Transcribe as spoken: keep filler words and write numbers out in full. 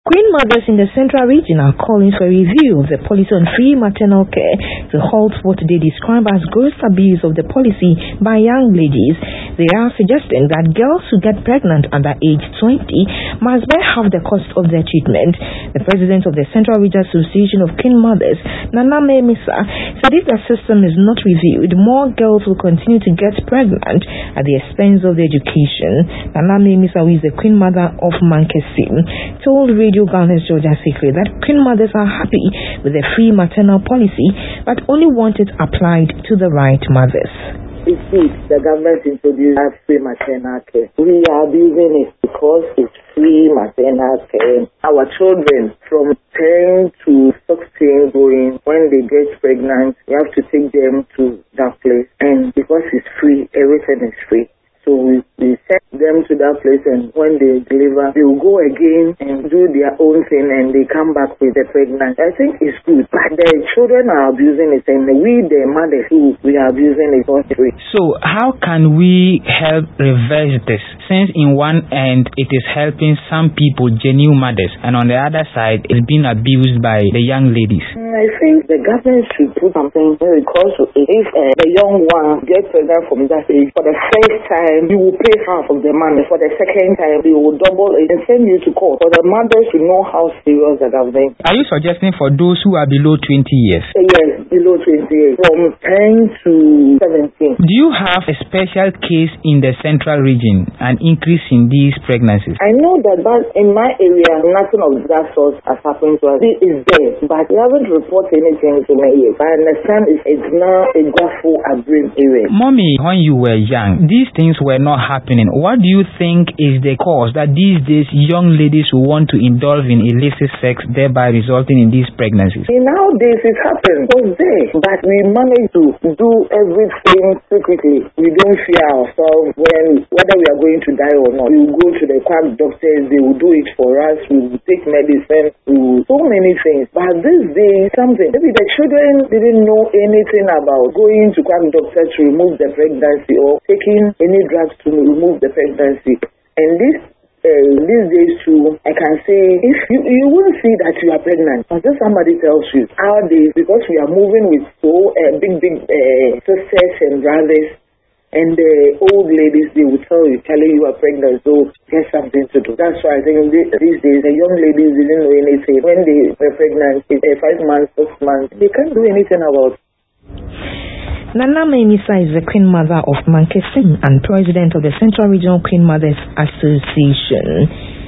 Queen mothers in the Central Region are calling for a review of the policy on free maternal care to halt what they describe as gross abuse of the policy by young ladies. They are suggesting that girls who get pregnant under age twenty must bear half the cost of their treatment. The president of the Central Region Association of Queen Mothers, Nana Memisa, said if the system is not reviewed, more girls will continue to get pregnant at the expense of their education. Nana Memisa, who is the Queen Mother of Mankesim, told Radio Ghana's Georgia Secret that Queen Mothers are happy with the free maternal policy but only want it applied to the right mothers. It's good the government introduced free maternal care. We are abusing it because it's free maternal care. Our children from ten to sixteen going, when they get pregnant, you have to take them to that place. And because it's free, everything is free. So we, we send them to that place, and when they deliver, they will go again and do their own thing, and they come back with the pregnant. I think it's good, but the children are abusing it, and we, the mothers, too, we are abusing it for free. So how can we help reverse this? Since in one end, it is helping some people, genuine mothers, and on the other side, it's being abused by the young ladies. I think the government should put something very close to it. If uh, the young one gets pregnant from that age, for the first time, you will pay half of the money. For the second time, they will double it and send you to court. For the mothers to know how serious the government. Are you suggesting for those who are below twenty years? Yes, below twenty years, from ten to seventeen. Do you have a special case in the Central Region, an increase in these pregnancies? I know that, but in my area, nothing of that sort has happened to us. It is there, but we haven't reported anything to me yet. I understand it's, it's now a Gwafu Abrim area. Mommy, when you were young, these things were not happening. What do you think is the cause that these days young ladies who want to indulge in illicit sex, thereby resulting in these pregnancies? Nowadays it happens. It was there, but we manage to do everything secretly. We don't fear ourselves when whether we are going to die or not. We will go to the quack doctors. They will do it for us. We will take medicine. We will so many things. But these days, something maybe the children didn't know anything about going to quack doctor to remove the pregnancy or taking any drugs to remove the pregnancy. And this uh, these days too, I can say if you you won't see that you are pregnant until somebody tells you. Nowadays, because we are moving with so uh, big big uh, sisters and brothers, and the old ladies, they will tell you, telling you are pregnant, so get something to do. That's why I think these days the young ladies didn't know anything. When they were pregnant, uh, five months, six months, they can't do anything about it. Nana Memisa is the Queen Mother of Mankesim and President of the Central Regional Queen Mothers Association.